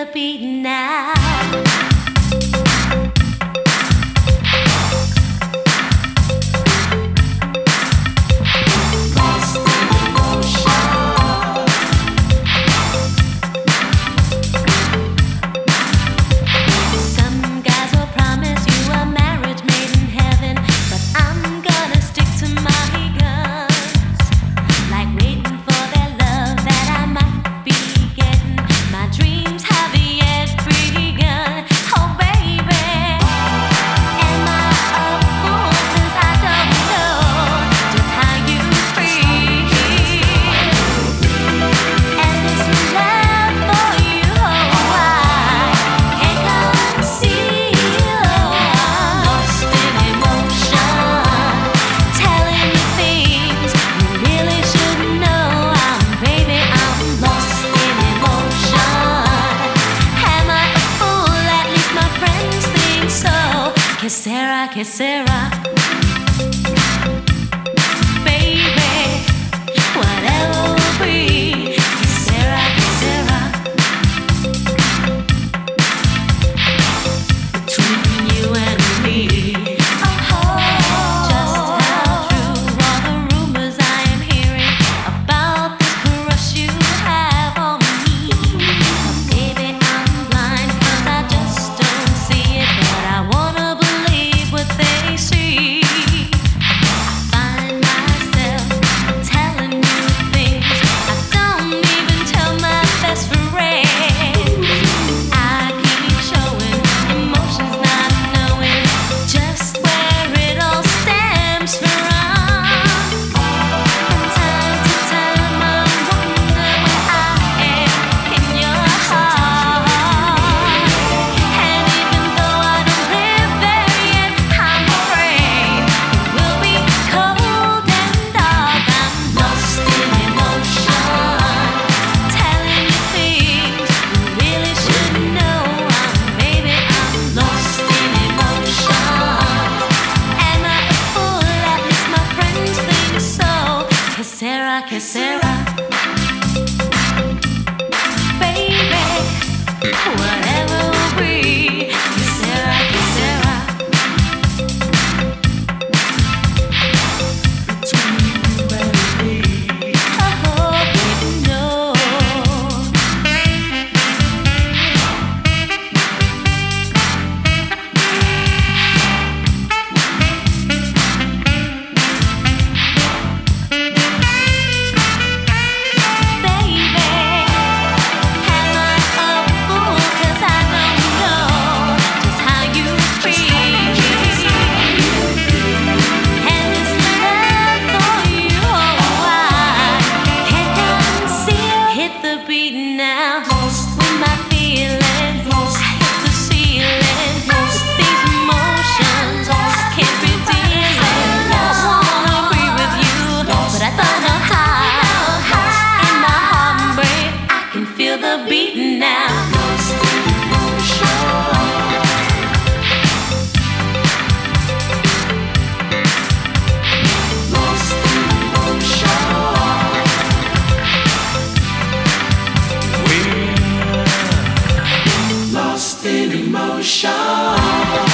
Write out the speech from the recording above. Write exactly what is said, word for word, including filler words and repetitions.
the beat now. Que sera, que sera, baby, whatever will be. Que sera, que sera, between you and me. Oh, just how true are the rumors I am hearing about this crush you have on me. But baby, I'm blind 'cause I just don't see it, but I wanna they see. I find myself telling you things I don't even tell my best friend. I keep showing emotions, not knowing just where it all stems from. From time to time I wonder where I am in your heart. And even though I don't live there yet, I'm afraid it will be cold and dark. I'm lost in emotion, telling you things you really should know. I'm, baby, I'm lost in emotion. Am I a fool? At least my friends think so. Que sera, que sera, baby, whatever will be. Que sera, que sera. Feel the beat now. Lost in emotion. Lost in emotion. We're lost in emotion.